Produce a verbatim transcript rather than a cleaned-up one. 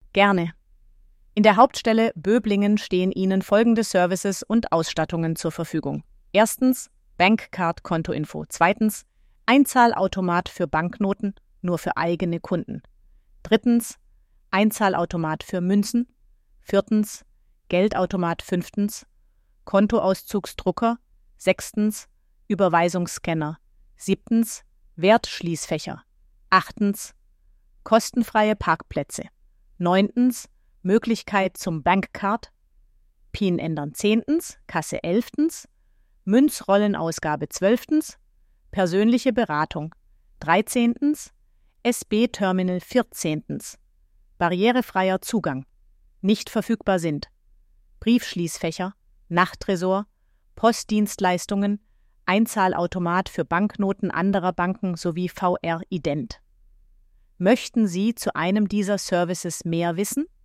Gerne. In der Hauptstelle Böblingen stehen Ihnen folgende Services und Ausstattungen zur Verfügung. Erstens Bankcard-Kontoinfo. Zweitens Einzahlautomat für Banknoten, nur für eigene Kunden. Drittens Einzahlautomat für Münzen. Viertens Geldautomat. Fünftens Kontoauszugsdrucker. Sechstens Überweisungsscanner. Siebtens Wertschließfächer. Achtens kostenfreie Parkplätze. Neuntens Möglichkeit zum Bankcard. P I N ändern. Zehntens Kasse. Elftens Münzrollenausgabe. Zwölftens persönliche Beratung. Dreizehntens S B-Terminal. Vierzehntens barrierefreier Zugang. Nicht verfügbar sind Briefschließfächer, Nachttresor, Postdienstleistungen, Einzahlautomat für Banknoten anderer Banken sowie V R-Ident. Möchten Sie zu einem dieser Services mehr wissen?